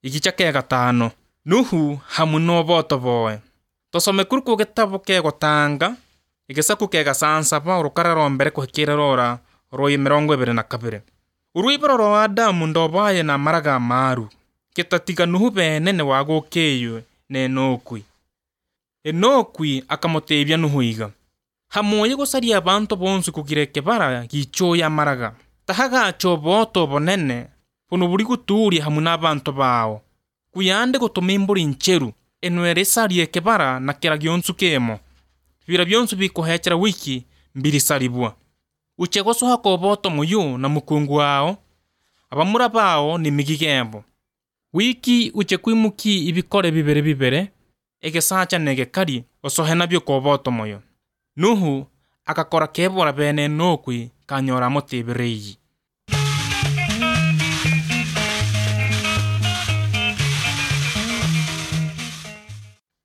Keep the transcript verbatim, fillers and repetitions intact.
Igice kĩa gatano. Nuhu hamwe n'oboto boe. Tosome kuri ku gitabo kĩa gutanga igisaku kĩa gasansaba urukara rwa mbere kuhikira rora rwa mirongo ibiri na kabiri. Uruibaro rwa Adamu ndobaye na maraga maru kitatiga Nuhu benene wagukiyo ne Enokwi. Enokwi akamutebya Nuhu iga hamoye gusaria abantu bonse kugira kibara gichoya maraga tahaga choboto bonene buno buri guturi hamwe n'abantu bao kuyande gutumimbura incheru enwere sarie kibara na kira gyonsu kemo bira byonsu bikohekera wiki mbiri saribwa uchegoso hakoboto muyu na mukungu wao abamura bao ni migigembo wiki uche kwimuki ibikore bibere bibere egesacha negekari osohena byo koboto moyo. Nuhu akakora kebora bene Enokwi kanyora motibireyi.